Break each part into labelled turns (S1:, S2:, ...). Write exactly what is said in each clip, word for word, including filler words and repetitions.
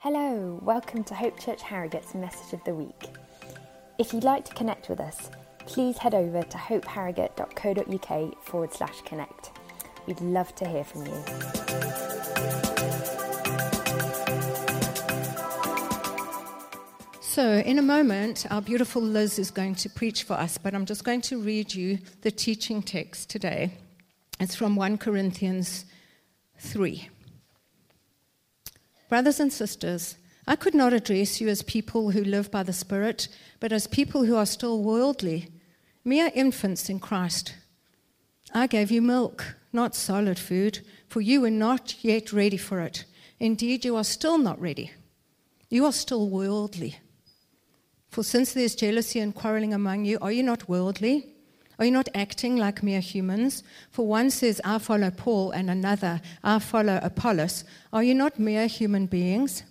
S1: Hello, welcome to Hope Church Harrogate's Message of the Week. If you'd like to connect with us, please head over to hopeharrogate.co.uk forward slash connect. We'd love to hear from you.
S2: So in a moment, our beautiful Liz is going to preach for us, but I'm just going to read you the teaching text today. It's from First Corinthians three. Brothers and sisters, I could not address you as people who live by the Spirit, but as people who are still worldly, mere infants in Christ. I gave you milk, not solid food, for you were not yet ready for it. Indeed, you are still not ready. You are still worldly. For since there's jealousy and quarreling among you, are you not worldly? Are you not acting like mere humans? For one says, I follow Paul, and another, I follow Apollos. Are you not mere human beings?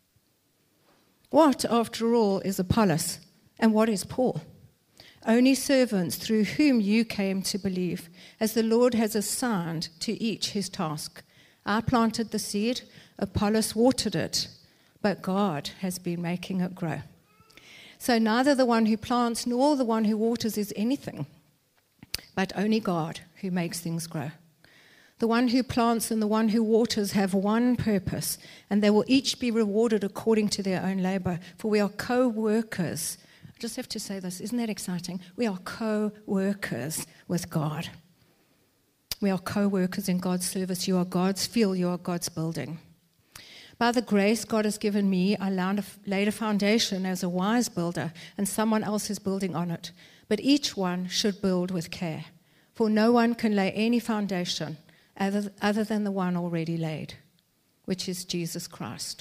S2: What, after all, is Apollos, and what is Paul? Only servants through whom you came to believe, as the Lord has assigned to each his task. I planted the seed, Apollos watered it, but God has been making it grow. So neither the one who plants nor the one who waters is anything, but only God who makes things grow. The one who plants and the one who waters have one purpose, and they will each be rewarded according to their own labor, for we are co-workers. I just have to say this, isn't that exciting? We are co-workers with God. We are co-workers in God's service. You are God's field, you are God's building. By the grace God has given me, I laid a foundation as a wise builder, and someone else is building on it. But each one should build with care, for no one can lay any foundation other, other than the one already laid, which is Jesus Christ.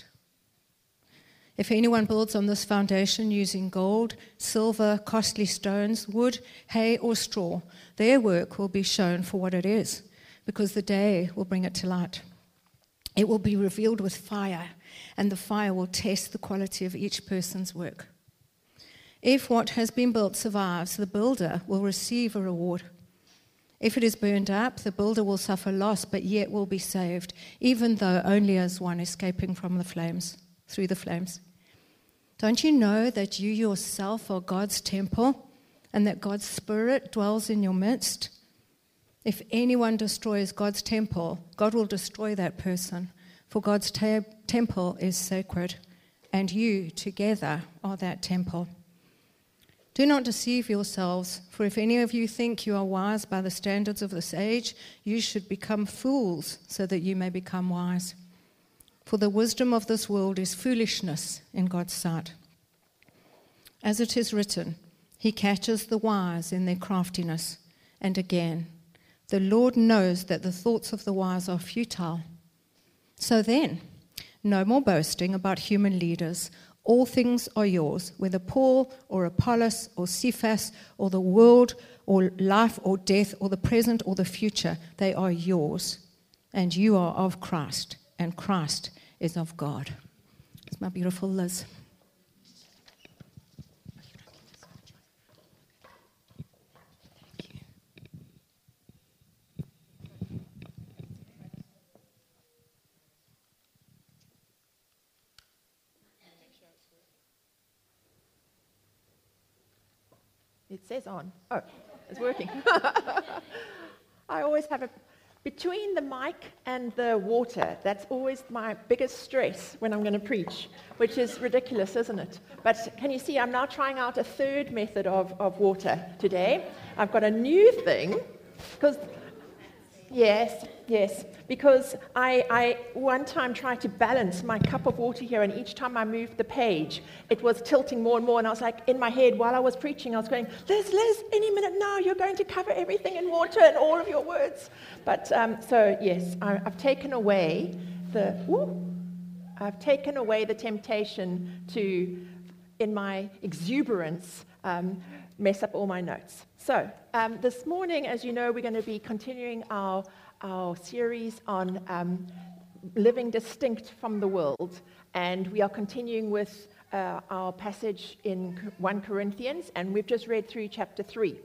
S2: If anyone builds on this foundation using gold, silver, costly stones, wood, hay, or straw, their work will be shown for what it is, because the day will bring it to light. It will be revealed with fire, and the fire will test the quality of each person's work. If what has been built survives, the builder will receive a reward. If it is burned up, the builder will suffer loss, but yet will be saved, even though only as one escaping from the flames, through the flames. Don't you know that you yourself are God's temple, and that God's Spirit dwells in your midst? If anyone destroys God's temple, God will destroy that person, for God's te- temple is sacred, and you together are that temple. Do not deceive yourselves, for if any of you think you are wise by the standards of this age, you should become fools so that you may become wise. For the wisdom of this world is foolishness in God's sight. As it is written, he catches the wise in their craftiness. And again, the Lord knows that the thoughts of the wise are futile. So then, no more boasting about human leaders. All things are yours, whether Paul or Apollos or Cephas or the world or life or death or the present or the future, they are yours. And you are of Christ, and Christ is of God. It's my beautiful Liz.
S3: It says on. Oh, it's working. I always have a, between the mic and the water, that's always my biggest stress when I'm going to preach, which is ridiculous, isn't it? But can you see, I'm now trying out a third method of, of water today. I've got a new thing, because, yes, yes, because I, I one time tried to balance my cup of water here, and each time I moved the page, it was tilting more and more, and I was like, in my head, while I was preaching, I was going, Liz, Liz, any minute now, you're going to cover everything in water and all of your words. But, um, so, yes, I, I've taken away the, whoo, I've taken away the temptation to, in my exuberance, um, mess up all my notes. So, um, this morning, as you know, we're going to be continuing our our series on um, living distinct from the world, and we are continuing with uh, our passage in First Corinthians, and we've just read through chapter three.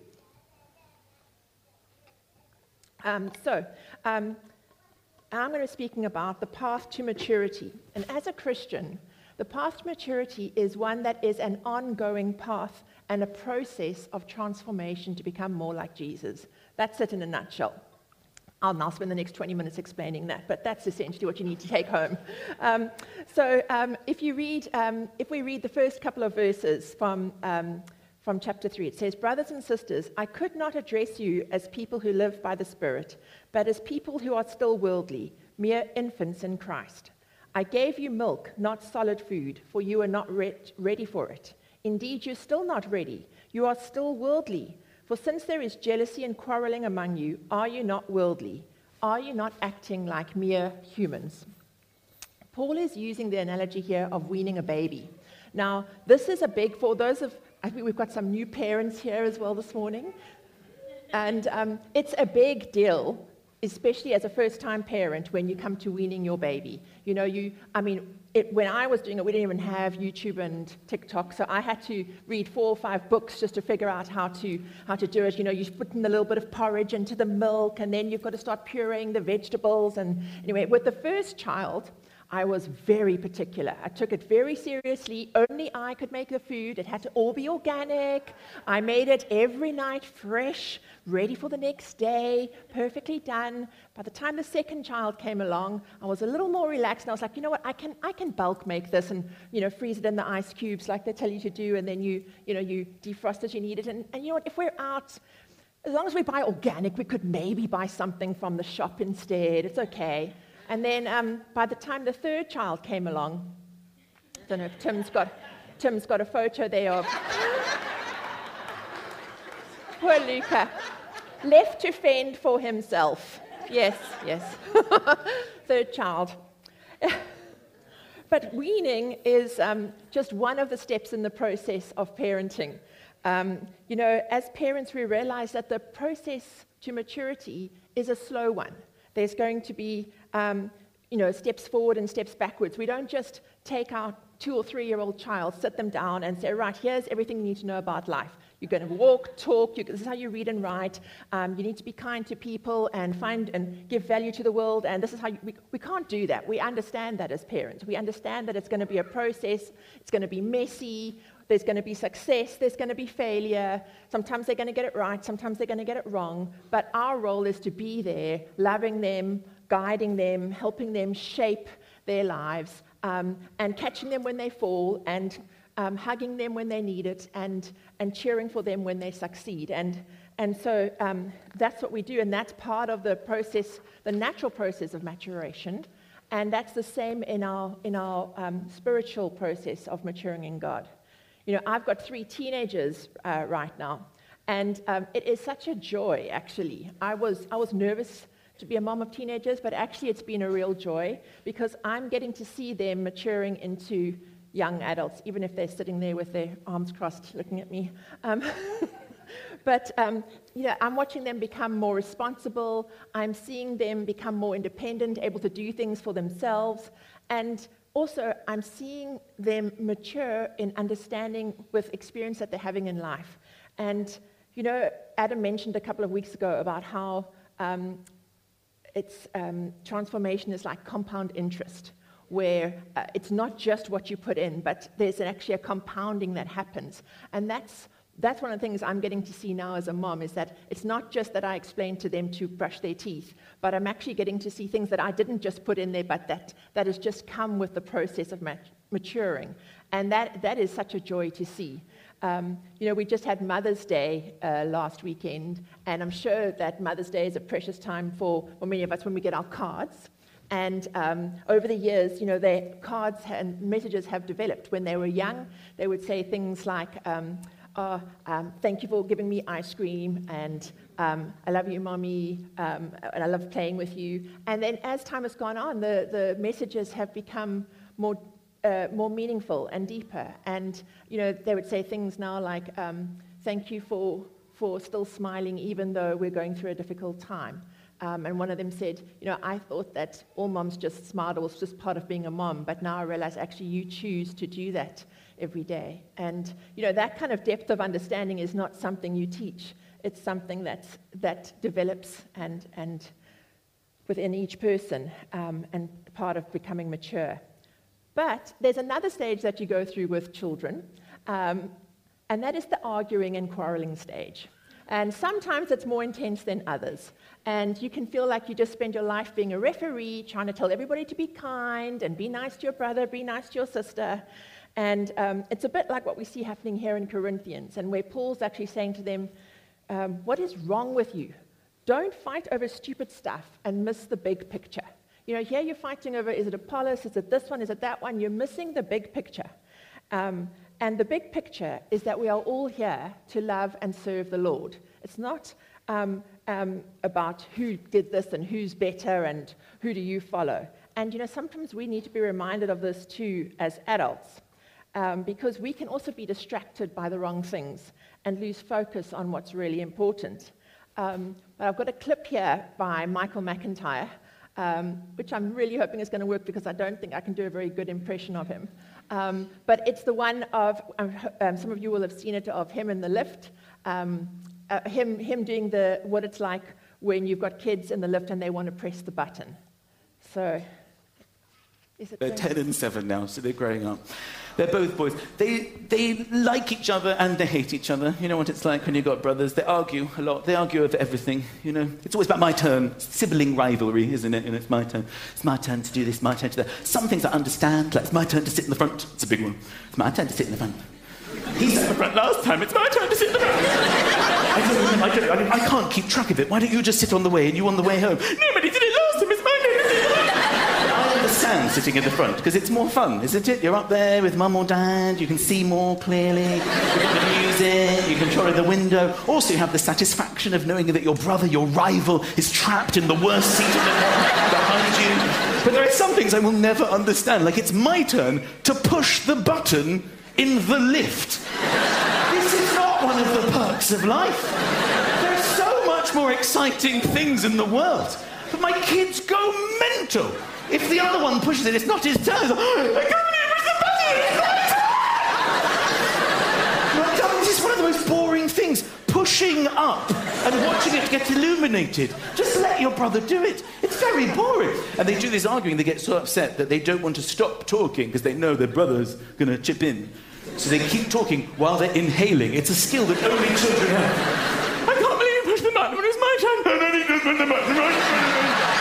S3: Um, so, um, I'm going to be speaking about the path to maturity, and as a Christian, The path to maturity is one that is an ongoing path and a process of transformation to become more like Jesus. That's it in a nutshell. I'll now spend the next twenty minutes explaining that, but that's essentially what you need to take home. Um, so um, if you read, um, if we read the first couple of verses from, um, from chapter three, it says, "Brothers and sisters, I could not address you as people who live by the Spirit, but as people who are still worldly, mere infants in Christ. I gave you milk, not solid food, for you are not re- ready for it. Indeed, you're still not ready. You are still worldly. For since there is jealousy and quarreling among you, are you not worldly? Are you not acting like mere humans?" Paul is using the analogy here of weaning a baby. Now, this is a big, for those of, I think we've got some new parents here as well this morning. And um, it's a big deal, especially as a first-time parent, when you come to weaning your baby. You know, you, I mean, it, when I was doing it, we didn't even have YouTube and TikTok, so I had to read four or five books just to figure out how to how to do it. You know, you put in a little bit of porridge into the milk, and then you've got to start pureeing the vegetables. And anyway, with the first child, I was very particular. I took it very seriously. Only I could make the food. It had to all be organic. I made it every night fresh, ready for the next day, perfectly done. By the time the second child came along, I was a little more relaxed, and I was like, you know what, I can I can bulk make this and, you know, freeze it in the ice cubes like they tell you to do, and then you, you know, you defrost as you need it. And, and you know what, if we're out, as long as we buy organic, we could maybe buy something from the shop instead. It's okay. And then um, by the time the third child came along, I don't know if Tim's got, Tim's got a photo there of poor Luca, left to fend for himself. Yes, yes. Third child. But weaning is um, just one of the steps in the process of parenting. Um, you know, as parents, we realize that the process to maturity is a slow one. There's going to be, um, you know, steps forward and steps backwards. We don't just take our two or three-year-old child, sit them down and say, right, here's everything you need to know about life. You're going to walk, talk, you, this is how you read and write. Um, you need to be kind to people and find and give value to the world, and this is how you, we, we can't do that. We understand that as parents. We understand that it's going to be a process. It's going to be messy. There's going to be success, there's going to be failure. Sometimes they're going to get it right, sometimes they're going to get it wrong. But our role is to be there, loving them, guiding them, helping them shape their lives, um, and catching them when they fall, and um, hugging them when they need it, and, and cheering for them when they succeed. And, and so um, that's what we do, and that's part of the process, the natural process of maturation. And that's the same in our, in our um, spiritual process of maturing in God. You know, I've got three teenagers uh, right now, and um, it is such a joy, actually. I was I was nervous to be a mom of teenagers, but actually it's been a real joy, because I'm getting to see them maturing into young adults, even if they're sitting there with their arms crossed looking at me. Um, but, um, you know, I'm watching them become more responsible. I'm seeing them become more independent, able to do things for themselves, and also, I'm seeing them mature in understanding with experience that they're having in life. And, you know, Adam mentioned a couple of weeks ago about how um, it's, um, transformation is like compound interest, where uh, it's not just what you put in, but there's actually a compounding that happens. And that's That's one of the things I'm getting to see now as a mom, is that it's not just that I explain to them to brush their teeth, but I'm actually getting to see things that I didn't just put in there, but that, that has just come with the process of mat- maturing. And that, that is such a joy to see. Um, you know, we just had Mother's Day uh, last weekend, and I'm sure that Mother's Day is a precious time for, for many of us when we get our cards. And um, over the years, you know, their cards and messages have developed. When they were young, they would say things like, um, oh, um, thank you for giving me ice cream, and um, I love you, Mommy, um, and I love playing with you. And then as time has gone on, the, the messages have become more uh, more meaningful and deeper. And, you know, they would say things now like, um, thank you for, for still smiling even though we're going through a difficult time. Um, and one of them said, you know, I thought that all moms just smiled, it was just part of being a mom, but now I realize actually you choose to do that every day. And, you know, that kind of depth of understanding is not something you teach. It's something that's, that develops and, and within each person, um, and part of becoming mature. But there's another stage that you go through with children, um, and that is the arguing and quarreling stage. And sometimes it's more intense than others. And you can feel like you just spend your life being a referee, trying to tell everybody to be kind and be nice to your brother, be nice to your sister. And um, it's a bit like what we see happening here in Corinthians, and where Paul's actually saying to them, um, what is wrong with you? Don't fight over stupid stuff and miss the big picture. You know, here you're fighting over, is it Apollos, is it this one, is it that one? You're missing the big picture. Um, and the big picture is that we are all here to love and serve the Lord. It's not um, um, about who did this and who's better and who do you follow. And, you know, sometimes we need to be reminded of this too as adults, um, because we can also be distracted by the wrong things and lose focus on what's really important. Um, but I've got a clip here by Michael McIntyre, um, which I'm really hoping is going to work because I don't think I can do a very good impression of him. Um, but it's the one of, um, um, some of you will have seen it, of him in the lift, um, uh, him, him doing the what it's like when you've got kids in the lift and they want to press the button. So, is it
S4: they're ten and seven now, so they're growing up. They're both boys. They they like each other and they hate each other. You know what it's like when you've got brothers. They argue a lot. They argue over everything, you know. It's always about my turn. Sibling rivalry, isn't it? And it's my turn. It's my turn to do this, my turn to that. Some things I understand, like it's my turn to sit in the front. It's a big one. It's my turn to sit in the front. He sat in the front last time. It's my turn to sit in the front. I, don't, I, don't, I, don't, I can't keep track of it. Why don't you just sit on the way and you on the way home? Nobody did it last time. It's my turn to sit in the front. I understand sitting in the front because it's more fun, isn't it? You're up there with mum or dad. You can see more clearly. You've got the music. You can control the window. Also, you have the satisfaction of knowing that your brother, your rival, is trapped in the worst seat of the car behind you. But there are some things I will never understand. Like it's my turn to push the button in the lift. This is not one of the perks of life. There's so much more exciting things in the world. But my kids go mental. If the other one pushes it, it's not his turn. Like, I can't believe push the button, it's my turn! Like, this is one of the most boring things. Pushing up and watching it get illuminated. Just let your brother do it. It's very boring. And they do this arguing, they get so upset that they don't want to stop talking because they know their brother's going to chip in. So they keep talking while they're inhaling. It's a skill that only children have. I can't believe you pushed the button when it's my turn. And then he just pushed the button right.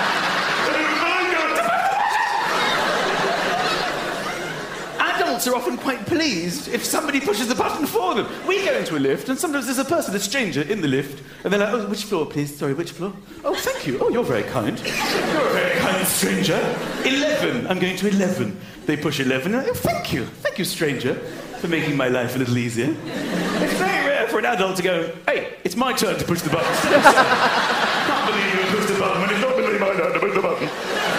S4: Adults are often quite pleased if somebody pushes the button for them. We go into a lift, and sometimes there's a person, a stranger, in the lift, and they're like, oh, which floor, please? Sorry, which floor? Oh, thank you. Oh, you're very kind. You're a very kind stranger. Eleven. I'm going to eleven. They push eleven, and I go, thank you. Thank you, stranger, for making my life a little easier. It's very rare for an adult to go, hey, it's my turn to push the button. I can't believe you pushed the button when it's not really my turn to push the button.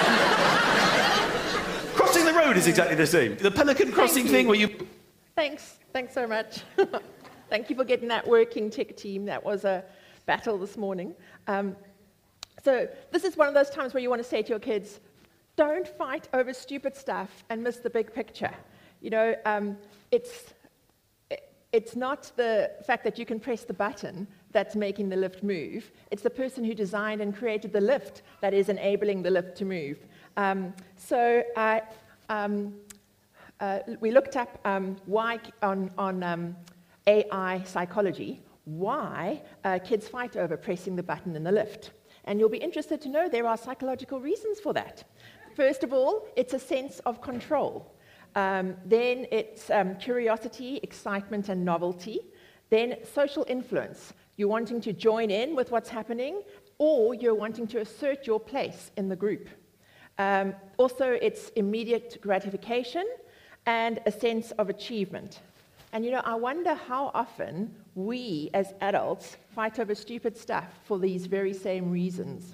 S4: Crossing the road is exactly the same. The pelican crossing thing where you...
S3: Thanks. Thanks so much. Thank you for getting that working tech team. That was a battle this morning. Um, so this is one of those times where you want to say to your kids, don't fight over stupid stuff and miss the big picture. You know, um, it's, it's not the fact that you can press the button that's making the lift move. It's the person who designed and created the lift that is enabling the lift to move. Um, so I, um, uh, we looked up um, why on, on um, A I psychology, why uh, kids fight over pressing the button in the lift. And you'll be interested to know there are psychological reasons for that. First of all, it's a sense of control. Um, then it's um, curiosity, excitement, and novelty. Then social influence. You're wanting to join in with what's happening, or you're wanting to assert your place in the group. Um, also, it's immediate gratification and a sense of achievement. And, you know, I wonder how often we, as adults, fight over stupid stuff for these very same reasons.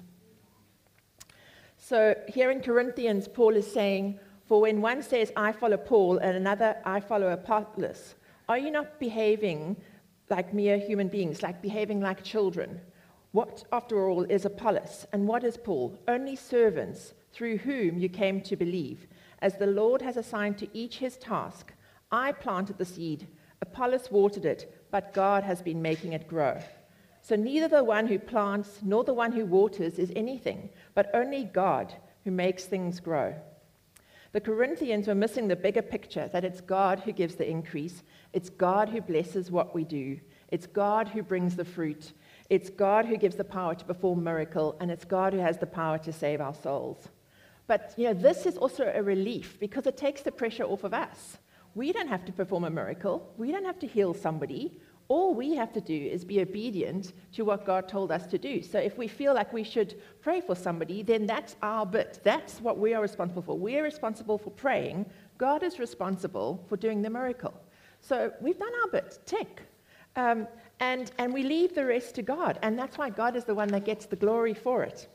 S3: So here in Corinthians, Paul is saying, for when one says, I follow Paul, and another, I follow Apollos, are you not behaving like mere human beings, like behaving like children? What, after all, is Apollos, and what is Paul? Only servants through whom you came to believe, as the Lord has assigned to each his task. I planted the seed, Apollos watered it, but God has been making it grow. So neither the one who plants nor the one who waters is anything, but only God who makes things grow. The Corinthians were missing the bigger picture, that it's God who gives the increase. It's God who blesses what we do. It's God who brings the fruit. It's God who gives the power to perform miracle, and it's God who has the power to save our souls. But, you know, this is also a relief because it takes the pressure off of us. We don't have to perform a miracle. We don't have to heal somebody. All we have to do is be obedient to what God told us to do. So if we feel like we should pray for somebody, then that's our bit. That's what we are responsible for. We are responsible for praying. God is responsible for doing the miracle. So we've done our bit. Tick. Um, and, and we leave the rest to God. And that's why God is the one that gets the glory for it.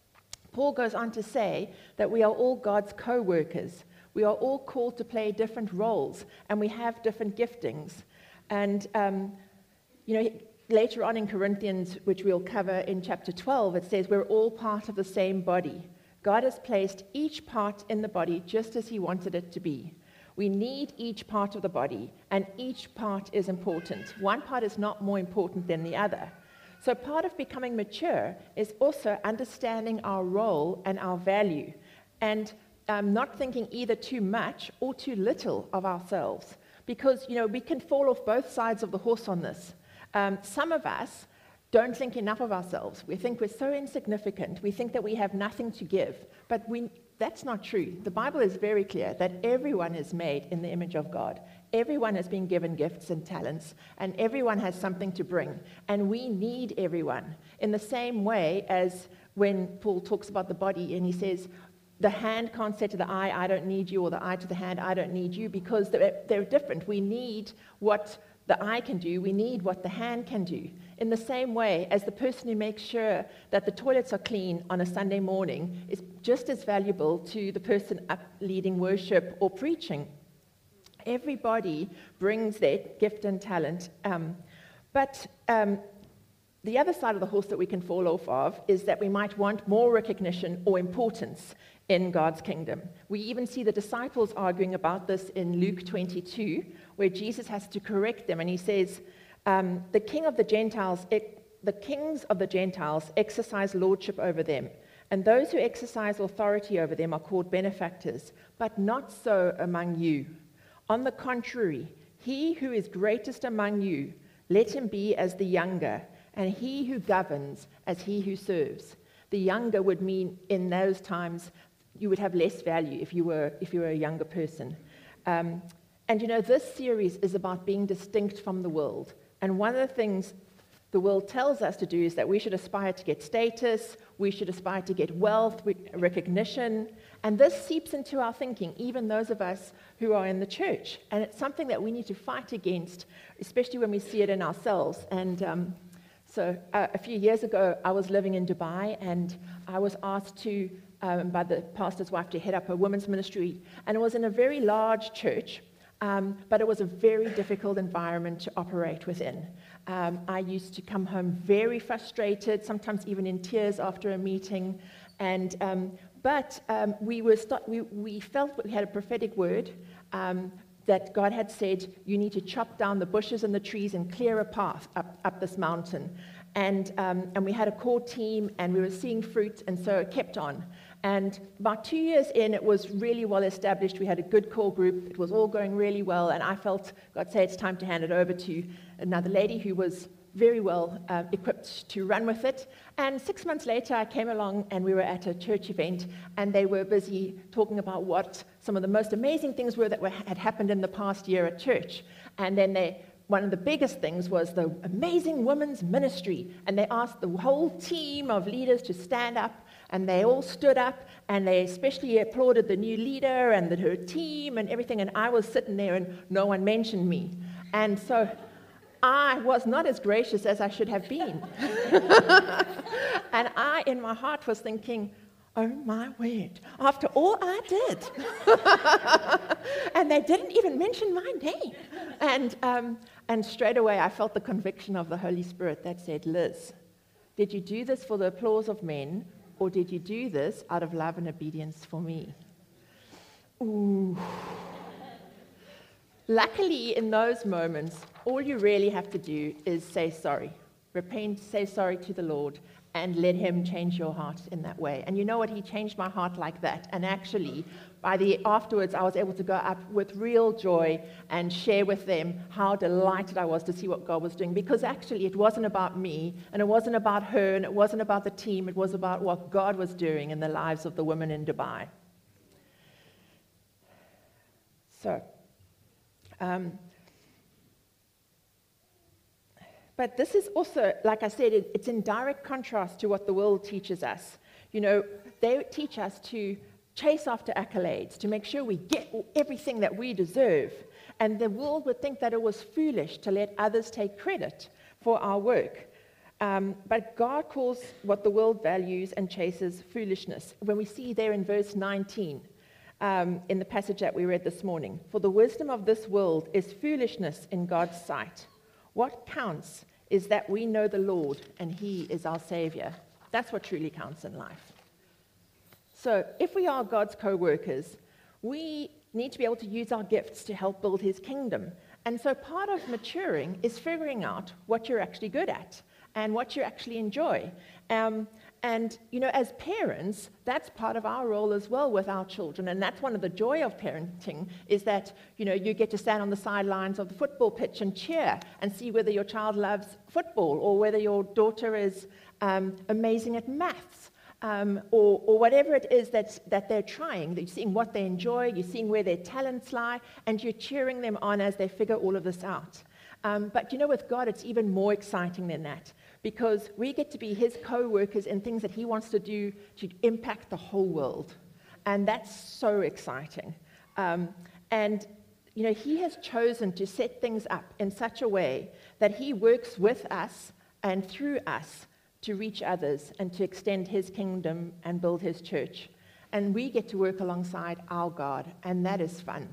S3: Paul goes on to say that we are all God's co-workers. We are all called to play different roles, and we have different giftings. And, um, you know, later on in Corinthians, which we'll cover in chapter twelve, it says we're all part of the same body. God has placed each part in the body just as he wanted it to be. We need each part of the body, and each part is important. One part is not more important than the other. So part of becoming mature is also understanding our role and our value, and um, not thinking either too much or too little of ourselves. Because, you know, we can fall off both sides of the horse on this. Um, some of us don't think enough of ourselves. We think we're so insignificant. We think that we have nothing to give. But we, that's not true. The Bible is very clear that everyone is made in the image of God. Everyone has been given gifts and talents, and everyone has something to bring. And we need everyone. In the same way as when Paul talks about the body and he says, the hand can't say to the eye, I don't need you, or the eye to the hand, I don't need you, because they're, they're different. We need what the eye can do. We need what the hand can do. In the same way as the person who makes sure that the toilets are clean on a Sunday morning is just as valuable to the person up leading worship or preaching. Everybody brings their gift and talent. Um, but um, the other side of the horse that we can fall off of is that we might want more recognition or importance in God's kingdom. We even see the disciples arguing about this in Luke twenty-two, where Jesus has to correct them, and he says, um, the king of the Gentiles, the kings of the Gentiles exercise lordship over them, and those who exercise authority over them are called benefactors, but not so among you. On the contrary, he who is greatest among you, let him be as the younger, and he who governs as he who serves. The younger would mean in those times you would have less value if you were if you were a younger person. Um, and you know, this series is about being distinct from the world. And one of the things the world tells us to do is that we should aspire to get status, we should aspire to get wealth, recognition, and this seeps into our thinking, even those of us who are in the church. And it's something that we need to fight against, especially when we see it in ourselves. And um, so uh, a few years ago, I was living in Dubai, and I was asked to Um, by the pastor's wife to head up a women's ministry. And it was in a very large church, um, but it was a very difficult environment to operate within. Um, I used to come home very frustrated, sometimes even in tears after a meeting. And um, But um, we, were st- we, we felt that we had a prophetic word um, that God had said, you need to chop down the bushes and the trees and clear a path up, up this mountain. And, um, and we had a core team, and we were seeing fruit, and so it kept on. And about two years in, it was really well established. We had a good core group. It was all going really well, and I felt God say it's time to hand it over to another lady who was very well uh, equipped to run with it. And six months later, I came along, and we were at a church event, and they were busy talking about what some of the most amazing things were that were, had happened in the past year at church. And then they one of the biggest things was the amazing women's ministry. And they asked the whole team of leaders to stand up, and they all stood up, and they especially applauded the new leader and the, her team and everything. And I was sitting there, and no one mentioned me. And so I was not as gracious as I should have been. And I, in my heart, was thinking, oh my word, after all I did. And they didn't even mention my name. And, um, and straight away I felt the conviction of the Holy Spirit that said, Liz, did you do this for the applause of men, or did you do this out of love and obedience for me? Ooh. Luckily, in those moments, all you really have to do is say sorry. Repent, say sorry to the Lord, and let him change your heart in that way. And you know what? He changed my heart like that. And actually, by the afterwards, I was able to go up with real joy and share with them how delighted I was to see what God was doing. Because actually, it wasn't about me, and it wasn't about her, and it wasn't about the team. It was about what God was doing in the lives of the women in Dubai. So, um, but this is also, like I said, it, it's in direct contrast to what the world teaches us. You know, they teach us to chase after accolades, to make sure we get everything that we deserve. And the world would think that it was foolish to let others take credit for our work. Um, but God calls what the world values and chases foolishness. When we see there in verse nineteen, um, in the passage that we read this morning, for the wisdom of this world is foolishness in God's sight. What counts is that we know the Lord and He is our Savior. That's what truly counts in life. So if we are God's co-workers, we need to be able to use our gifts to help build His kingdom. And so part of maturing is figuring out what you're actually good at and what you actually enjoy. Um, and, you know, as parents, that's part of our role as well with our children. And that's one of the joy of parenting, is that, you know, you get to stand on the sidelines of the football pitch and cheer and see whether your child loves football or whether your daughter is um, amazing at maths. Um, or, or whatever it is that's, that they're trying. You're seeing what they enjoy, you're seeing where their talents lie, and you're cheering them on as they figure all of this out. Um, but you know, with God, it's even more exciting than that, because we get to be His co-workers in things that He wants to do to impact the whole world. And that's so exciting. Um, and, you know, He has chosen to set things up in such a way that He works with us and through us to reach others and to extend His kingdom and build His church. And we get to work alongside our God, and that is fun.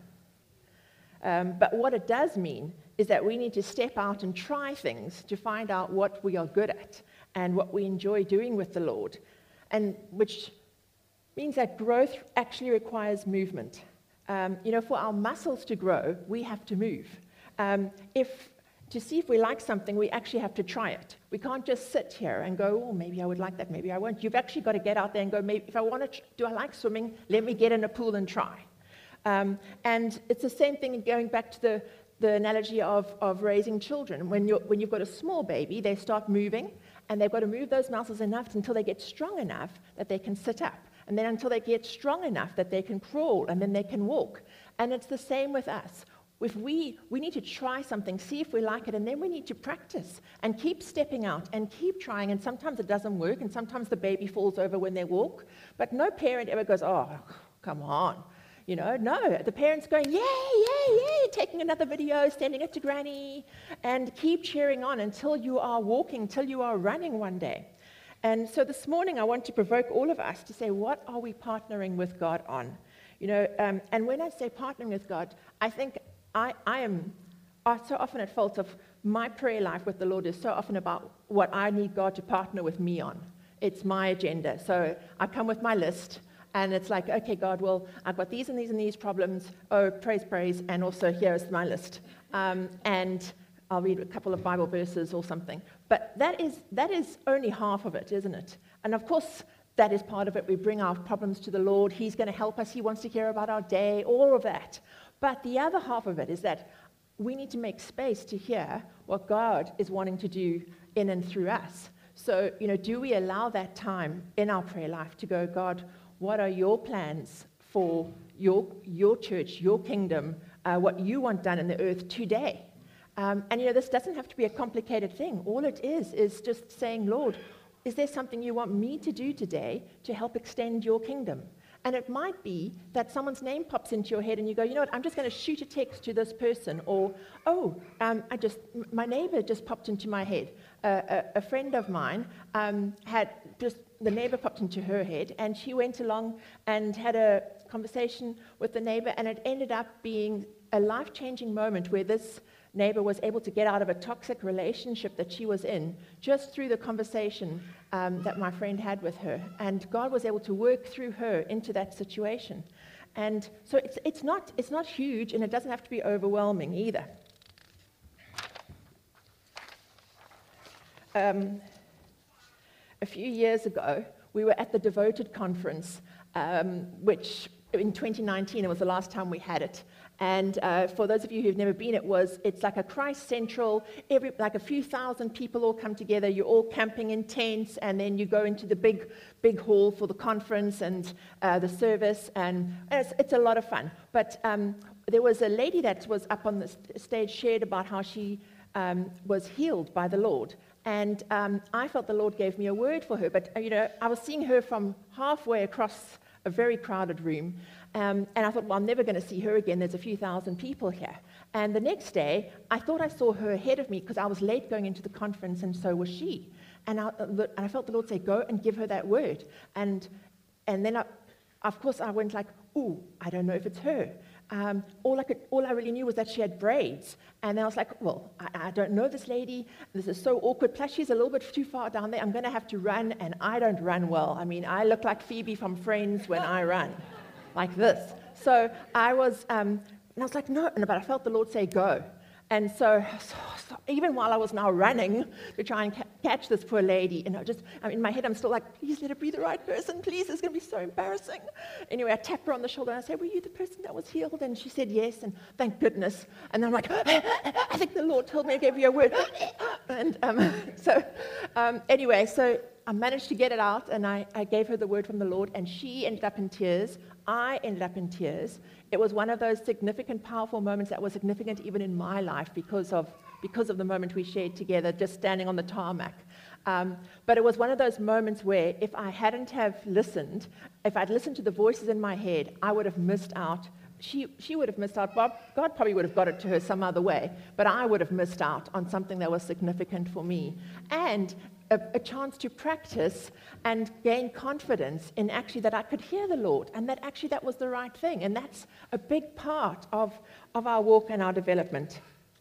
S3: Um, but what it does mean is that we need to step out and try things to find out what we are good at and what we enjoy doing with the Lord, and which means that growth actually requires movement. Um, you know, for our muscles to grow, we have to move. Um, if To see if we like something, we actually have to try it. We can't just sit here and go, oh, maybe I would like that, maybe I won't. You've actually got to get out there and go, maybe if I want to, do I like swimming? Let me get in a pool and try. Um, and it's the same thing going back to the, the analogy of, of raising children. When, you're, when you've got a small baby, they start moving, and they've got to move those muscles enough until they get strong enough that they can sit up. And then until they get strong enough that they can crawl, and then they can walk. And it's the same with us. If we, we need to try something, see if we like it, and then we need to practice and keep stepping out and keep trying. And sometimes it doesn't work, and sometimes the baby falls over when they walk. But no parent ever goes, oh, come on. You know, no. The parent's going, yay, yay, yay, taking another video, sending it to granny, and keep cheering on until you are walking, until you are running one day. And so this morning I want to provoke all of us to say, what are we partnering with God on? You know, um, and when I say partnering with God, I think I, I am so often at fault of my prayer life with the Lord is so often about what I need God to partner with me on. It's my agenda. So I come with my list, and it's like, okay, God, well, I've got these and these and these problems. Oh, praise, praise, and also here's my list. Um, and I'll read a couple of Bible verses or something. But that is that is only half of it, isn't it? And of course, that is part of it. We bring our problems to the Lord. He's going to help us. He wants to hear about our day, all of that. But the other half of it is that we need to make space to hear what God is wanting to do in and through us. So, you know, do we allow that time in our prayer life to go, God, what are your plans for your, your church, your kingdom, uh, what you want done in the earth today? Um, and, you know, this doesn't have to be a complicated thing. All it is is just saying, Lord, is there something you want me to do today to help extend your kingdom? And it might be that someone's name pops into your head and you go, you know what, I'm just going to shoot a text to this person. Or, oh, um, I just, my neighbor just popped into my head. Uh, a, a friend of mine um, had just, the neighbor popped into her head, and she went along and had a conversation with the neighbor, and it ended up being a life-changing moment where this neighbor was able to get out of a toxic relationship that she was in just through the conversation um, that my friend had with her. And God was able to work through her into that situation. And so it's, it's, not, it's not huge, and it doesn't have to be overwhelming either. Um, a few years ago, we were at the Devoted Conference, um, which in twenty nineteen. It was the last time we had it. And uh, for those of you who've never been, it was, it's like a Christ Central, every, like a few thousand people all come together, you're all camping in tents, and then you go into the big, big hall for the conference and uh, the service, and, and it's, it's a lot of fun. But um, there was a lady that was up on the st- stage, shared about how she um, was healed by the Lord. And um, I felt the Lord gave me a word for her, but uh, you know, I was seeing her from halfway across a very crowded room. Um, and I thought, well, I'm never going to see her again. There's a few thousand people here. And the next day, I thought I saw her ahead of me because I was late going into the conference, and so was she. And I, and I felt the Lord say, go and give her that word. And and then, I, of course, I went like, ooh, I don't know if it's her. Um, all I could, all I really knew was that she had braids. And then I was like, well, I, I don't know this lady. This is so awkward. Plus, she's a little bit too far down there. I'm going to have to run, and I don't run well. I mean, I look like Phoebe from Friends when I run. Like this. So I was, um, and I was like, no, but I felt the Lord say, go. And so, so, so even while I was now running to try and ca- catch this poor lady, and I just, I mean, in my head, I'm still like, please let it be the right person, please, it's going to be so embarrassing. Anyway, I tapped her on the shoulder, and I said, were you the person that was healed? And she said, yes, and thank goodness. And then I'm like, I think the Lord told me I gave you a word. And um, so, um, anyway, so I managed to get it out, and I, I gave her the word from the Lord, and she ended up in tears. I ended up in tears. It was one of those significant, powerful moments that was significant even in my life because of, because of the moment we shared together, just standing on the tarmac. Um, but it was one of those moments where if I hadn't have listened, if I'd listened to the voices in my head, I would have missed out. She, she would have missed out. Bob, God probably would have got it to her some other way, but I would have missed out on something that was significant for me. And A, a chance to practice and gain confidence in actually that I could hear the Lord and that actually that was the right thing. And that's a big part of, of our walk and our development.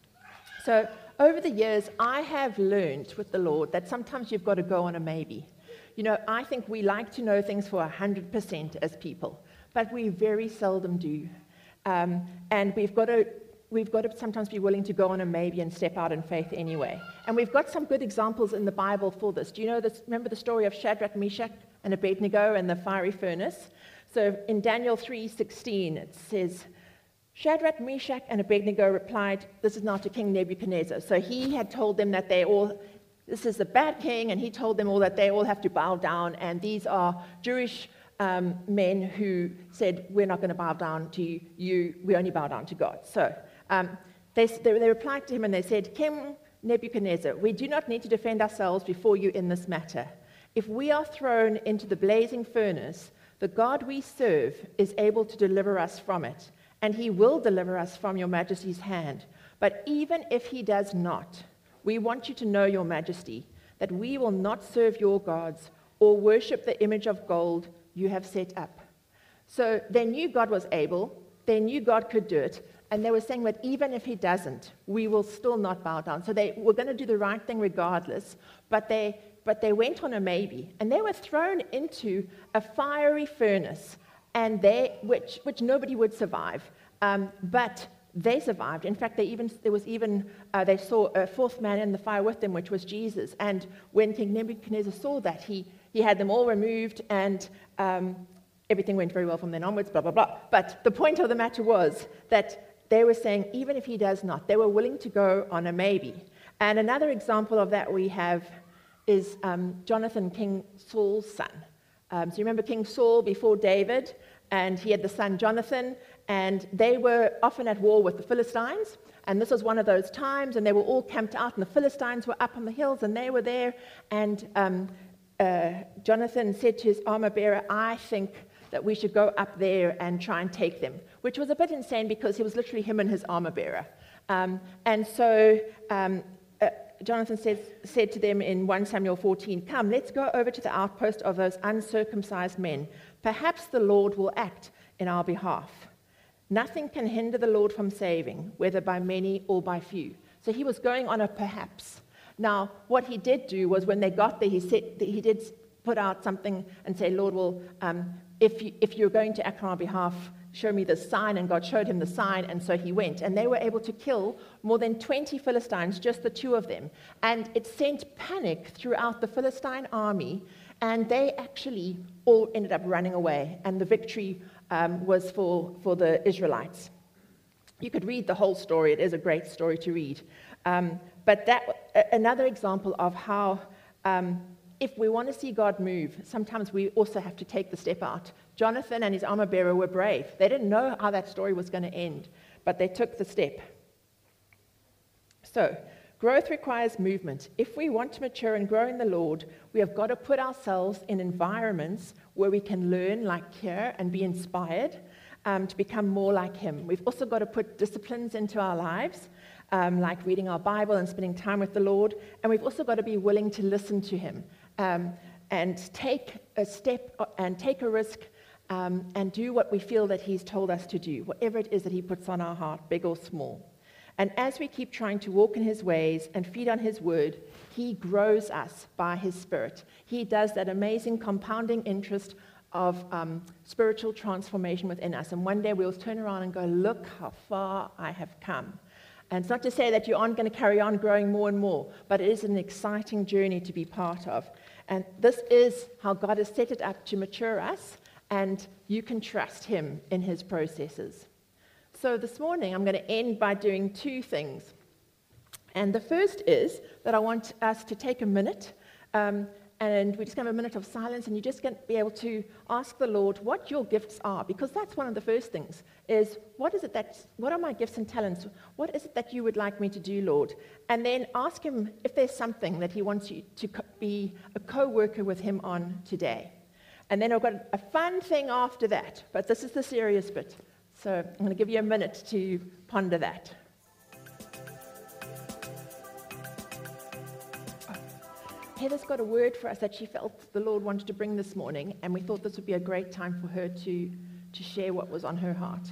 S3: So over the years, I have learned with the Lord that sometimes you've got to go on a maybe. You know, I think we like to know things for one hundred percent as people, but we very seldom do. Um, and we've got to We've got to sometimes be willing to go on a maybe and step out in faith anyway. And we've got some good examples in the Bible for this. Do you know this? Remember the story of Shadrach, Meshach, and Abednego and the fiery furnace? So in Daniel three sixteen, it says, Shadrach, Meshach, and Abednego replied, this is now to King Nebuchadnezzar. So he had told them that they all, this is the bad king, and he told them all that they all have to bow down, and these are Jewish um, men who said, we're not going to bow down to you, you, we only bow down to God. So Um, they, they, they replied to him and they said, King Nebuchadnezzar, we do not need to defend ourselves before you in this matter. If we are thrown into the blazing furnace, the God we serve is able to deliver us from it, and he will deliver us from your majesty's hand. But even if he does not, we want you to know, your majesty, that we will not serve your gods or worship the image of gold you have set up. So they knew God was able, they knew God could do it, and they were saying that even if he doesn't, we will still not bow down. So they were going to do the right thing regardless, but they but they went on a maybe. And they were thrown into a fiery furnace, and they which which nobody would survive. Um, but they survived. In fact, they even there was even uh, they saw a fourth man in the fire with them, which was Jesus. And when King Nebuchadnezzar saw that, he he had them all removed, and um, everything went very well from then onwards, blah, blah, blah. But the point of the matter was that they were saying, even if he does not, they were willing to go on a maybe. And another example of that we have is um, Jonathan, King Saul's son. Um, so you remember King Saul before David, and he had the son Jonathan, and they were often at war with the Philistines. And this was one of those times, and they were all camped out, and the Philistines were up on the hills, and they were there. And um, uh, Jonathan said to his armor bearer, I think that we should go up there and try and take them, which was a bit insane because he was literally him and his armor bearer. Um, and so um, uh, Jonathan says, said to them in First Samuel fourteen, come, let's go over to the outpost of those uncircumcised men. Perhaps the Lord will act in our behalf. Nothing can hinder the Lord from saving, whether by many or by few. So he was going on a perhaps. Now, what he did do was when they got there, he said he did put out something and say, Lord, well, um, if, you, if you're going to act on our behalf, show me the sign. And God showed him the sign, and so he went. And they were able to kill more than twenty Philistines, just the two of them. And it sent panic throughout the Philistine army, and they actually all ended up running away. And the victory um, was for, for the Israelites. You could read the whole story. It is a great story to read. Um, but that a- another example of how um, if we want to see God move, sometimes we also have to take the step out. Jonathan and his armor bearer were brave. They didn't know how that story was going to end, but they took the step. So, growth requires movement. If we want to mature and grow in the Lord, we have got to put ourselves in environments where we can learn like here and be inspired um, to become more like Him. We've also got to put disciplines into our lives, um, like reading our Bible and spending time with the Lord. And we've also got to be willing to listen to Him um, and take a step and take a risk um, and do what we feel that He's told us to do, whatever it is that He puts on our heart, big or small. And as we keep trying to walk in His ways and feed on His word, He grows us by His Spirit. He does that amazing compounding interest of um, spiritual transformation within us. And one day we'll turn around and go, look how far I have come. And it's not to say that you aren't going to carry on growing more and more, but it is an exciting journey to be part of. And this is how God has set it up to mature us, and you can trust Him in His processes. So this morning, I'm going to end by doing two things. And the first is that I want us to take a minute, um, and we're just going to have a minute of silence, and you're just going to be able to ask the Lord what your gifts are, because that's one of the first things, is what is it that, what are my gifts and talents? What is it that you would like me to do, Lord? And then ask Him if there's something that He wants you to co- be a co-worker with Him on today. And then I've got a fun thing after that, but this is the serious bit. So I'm going to give you a minute to ponder that. Oh. Heather's got a word for us that she felt the Lord wanted to bring this morning, and we thought this would be a great time for her to, to share what was on her heart.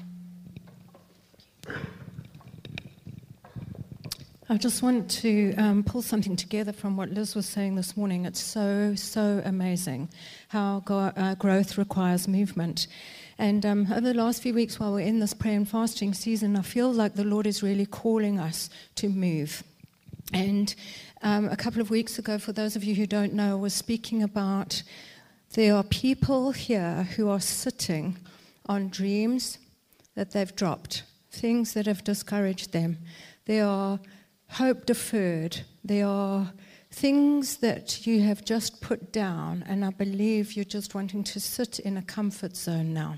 S2: I just want to um, pull something together from what Liz was saying this morning. It's so, so amazing how go- uh, growth requires movement. And um, over the last few weeks while we're in this prayer and fasting season, I feel like the Lord is really calling us to move. And um, a couple of weeks ago, for those of you who don't know, I was speaking about there are people here who are sitting on dreams that they've dropped, things that have discouraged them. There are hope deferred. There are things that you have just put down, and I believe you're just wanting to sit in a comfort zone now.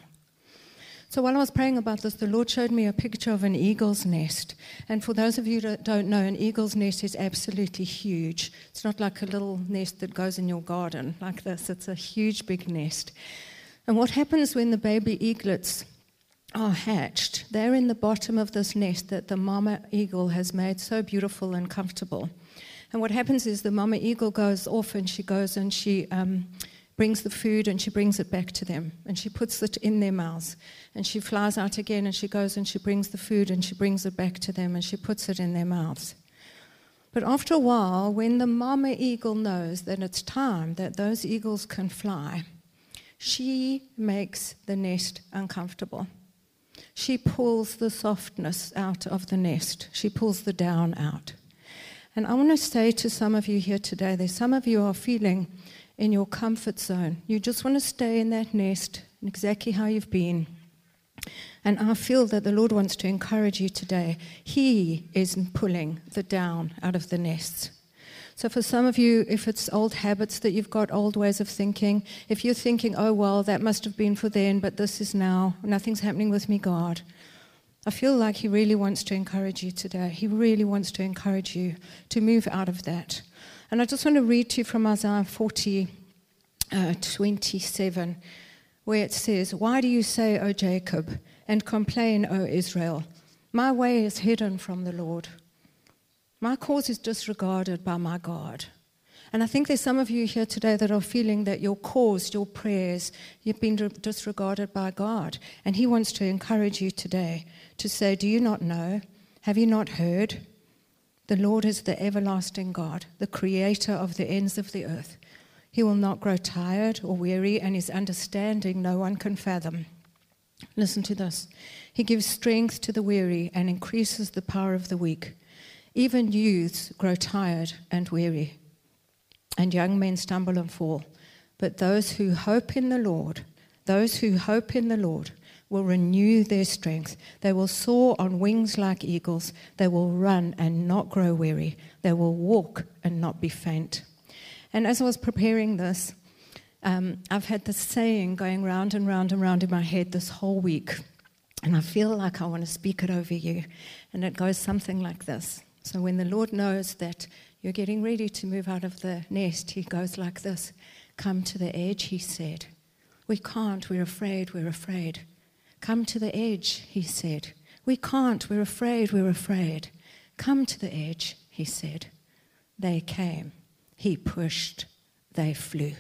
S2: So while I was praying about this, the Lord showed me a picture of an eagle's nest. And for those of you that don't know, an eagle's nest is absolutely huge. It's not like a little nest that goes in your garden like this. It's a huge, big nest. And what happens when the baby eaglets are hatched? They're in the bottom of this nest that the mama eagle has made so beautiful and comfortable. And what happens is the mama eagle goes off and she goes and she um, brings the food and she brings it back to them. And she puts it in their mouths. And she flies out again and she goes and she brings the food and she brings it back to them and she puts it in their mouths. But after a while, when the mama eagle knows that it's time that those eagles can fly, she makes the nest uncomfortable. She pulls the softness out of the nest. She pulls the down out. And I want to say to some of you here today, there's some of you are feeling in your comfort zone. You just want to stay in that nest, exactly how you've been. And I feel that the Lord wants to encourage you today. He is pulling the down out of the nests. So for some of you, if it's old habits that you've got, old ways of thinking, if you're thinking, oh, well, that must have been for then, but this is now, nothing's happening with me, God. I feel like He really wants to encourage you today. He really wants to encourage you to move out of that. And I just want to read to you from Isaiah forty, uh, twenty-seven, where it says, "Why do you say, O Jacob, and complain, O Israel? My way is hidden from the Lord. My cause is disregarded by my God." And I think there's some of you here today that are feeling that your cause, your prayers, you've been disregarded by God. And He wants to encourage you today to say, do you not know? Have you not heard? The Lord is the everlasting God, the creator of the ends of the earth. He will not grow tired or weary, and His understanding no one can fathom. Listen to this. He gives strength to the weary and increases the power of the weak. Even youths grow tired and weary, and young men stumble and fall. But those who hope in the Lord, those who hope in the Lord will renew their strength. They will soar on wings like eagles. They will run and not grow weary. They will walk and not be faint. And as I was preparing this, um, I've had this saying going round and round and round in my head this whole week. And I feel like I want to speak it over you. And it goes something like this. So when the Lord knows that you're getting ready to move out of the nest, he goes like this. Come to the edge, he said. We can't, we're afraid, we're afraid. Come to the edge, he said. We can't, we're afraid, we're afraid. Come to the edge, he said. They came. He pushed. They flew.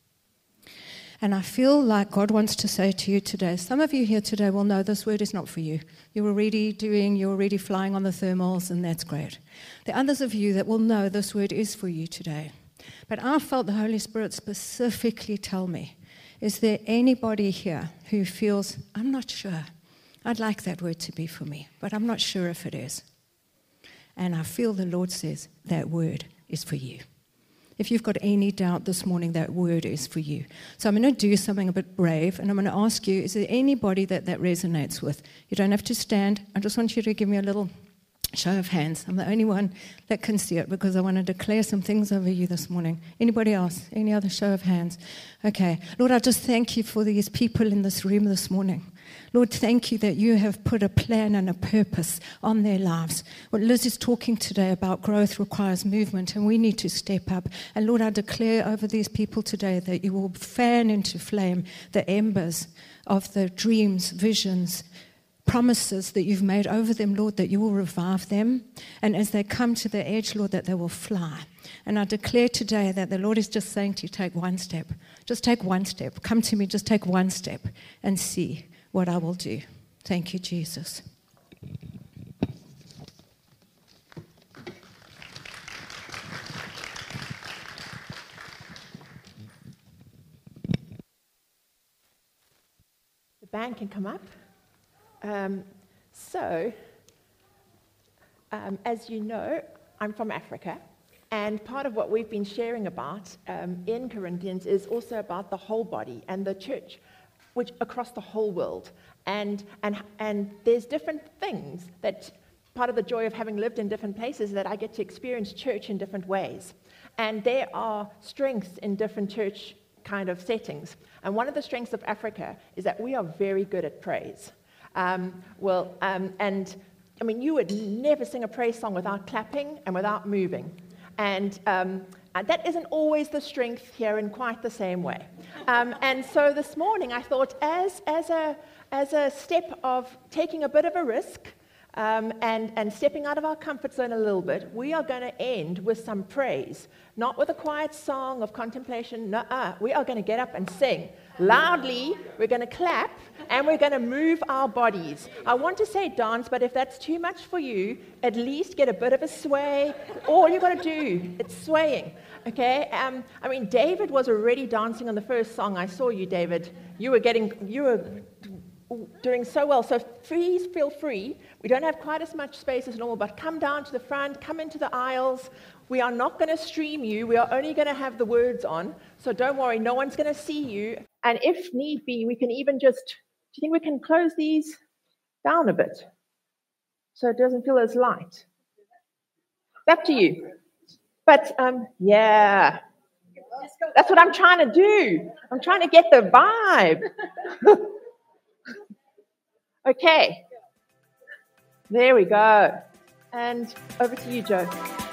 S2: And I feel like God wants to say to you today, some of you here today will know this word is not for you. You're already doing, you're already flying on the thermals, and that's great. The others of you that will know this word is for you today. But I felt the Holy Spirit specifically tell me, is there anybody here who feels, I'm not sure. I'd like that word to be for me, but I'm not sure if it is. And I feel the Lord says that word is for you. If you've got any doubt this morning, that word is for you. So I'm going to do something a bit brave, and I'm going to ask you, is there anybody that that resonates with? You don't have to stand. I just want you to give me a little show of hands. I'm the only one that can see it because I want to declare some things over you this morning. Anybody else? Any other show of hands? Okay. Lord, I just thank you for these people in this room this morning. Lord, thank you that you have put a plan and a purpose on their lives. What Liz is talking today about growth requires movement, and we need to step up. And Lord, I declare over these people today that you will fan into flame the embers of the dreams, visions, promises that you've made over them, Lord, that you will revive them. And as they come to the edge, Lord, that they will fly. And I declare today that the Lord is just saying to you, take one step. Just take one step. Come to me, just take one step and see what I will do. Thank you, Jesus.
S3: The band can come up. Um, so, um, as you know, I'm from Africa, and part of what we've been sharing about um, in Corinthians is also about the whole body and the church, which across the whole world. And, and, and there's different things that, part of the joy of having lived in different places, that I get to experience church in different ways. And there are strengths in different church kind of settings. And one of the strengths of Africa is that we are very good at praise. Um, well, um, and I mean, you would never sing a praise song without clapping and without moving. And um, that isn't always the strength here in quite the same way. Um, and so this morning I thought, as, as, a, as a step of taking a bit of a risk um, and, and stepping out of our comfort zone a little bit, we are going to end with some praise. Not with a quiet song of contemplation. Nuh-uh. We are going to get up and sing loudly. We're going to clap, and we're going to move our bodies. I want to say dance, but if that's too much for you, at least get a bit of a sway. All you've got to do, it's swaying. Okay? Um, I mean, David was already dancing on the first song. I saw you, David. You were getting, you were doing so well. So please feel free. We don't have quite as much space as normal, but come down to the front, come into the aisles. We are not going to stream you. We are only going to have the words on. So don't worry, no one's going to see you. And if need be, we can even just, do you think we can close these down a bit so it doesn't feel as light? Up to you. But, um, yeah, that's what I'm trying to do. I'm trying to get the vibe. Okay. There we go. And over to you, Joe.